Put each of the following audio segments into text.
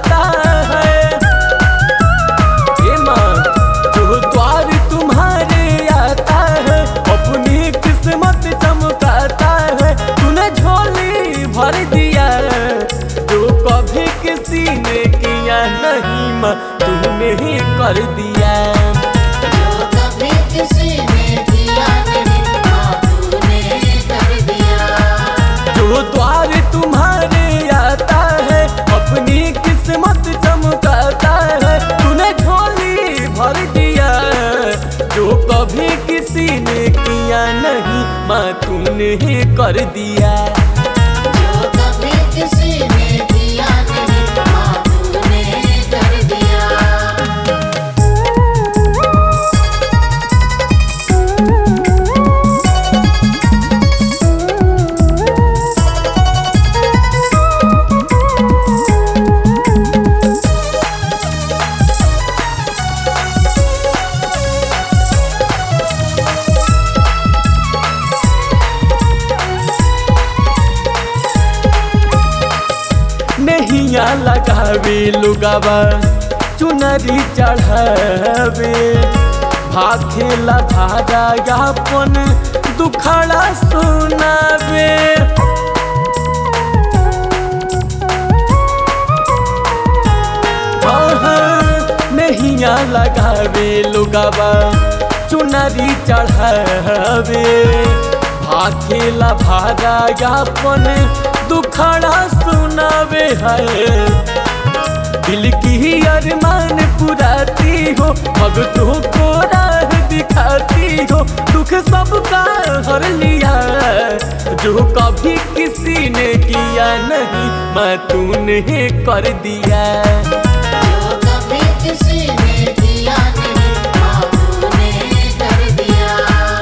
चमकाता है। जो द्वार तुम्हारे आता है अपनी किस्मत चमकाता है। तूने झोली भर दिया जो कभी किसी ने किया नहीं, माँ तूने ही कर दिया। जो कभी किसी ने किया नहीं, माँ तूने कर दिया। जो द्वार तुम्हारे आता है अपनी किस्मत चमकाता है। तूने झोली भर दिया जो कभी किसी ने किया नहीं, माँ तूने ही कर दिया। जो कभी किसी ने किया नहीं, माँ तूने कर दिया। नैया लगावे लुगावा चुनरी चढ़ावे, भाखेला भागा यापन दुखड़ा सुनावे। नैया लगावे लुगावा चुनरी चढ़ावे, भाखेला भागा यापन दुखड़ा सुनावे है। दिल की अरमान पुराती हो, भगतों को राह दिखाती हो। दुख सबका हर लिया जो कभी किसी ने किया नहीं, माँ तूने कर दिया। जो कभी किसी ने किया नहीं, माँ तूने कर दिया।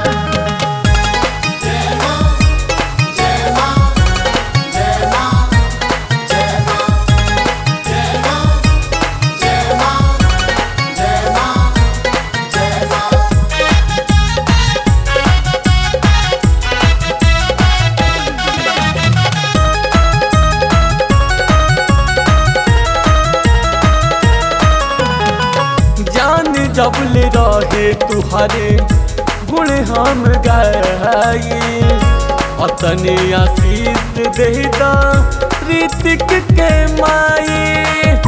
जय माँ, जय माँ, जय माँ, जय माँ, जय माँ, जय माँ, जय माँ, जय माँ। जान जबले रहे तुहरे गुण हम गाए, अतने आशीष देदा ऋतिक के माए।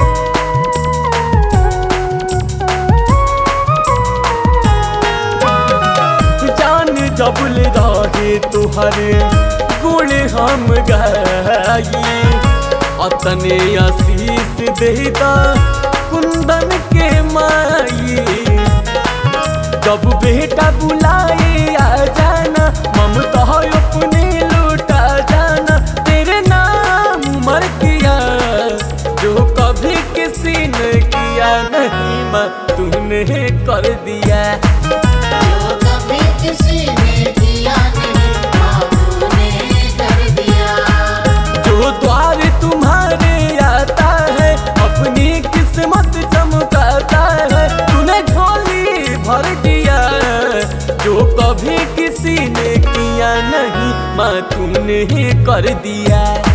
जान जबले रहे तुहरे गुण हम गाए, अतने आशीष देदा कुंदन के माई। जब बेटा बुलाए आ जाना, ममता अपने लौटा जाना। तेरे नाम मर किया जो कभी किसी ने किया नहीं, माँ तूने कर दिया। जो कभी किसी ने किया नहीं, माँ तूने कर दिया। जो द्वार तुम्हारे आता है अपनी किस्मत चमकाता है। तूने झोली भर दिया जो कभी किसी ने किया नहीं, माँ तूने ही कर दिया।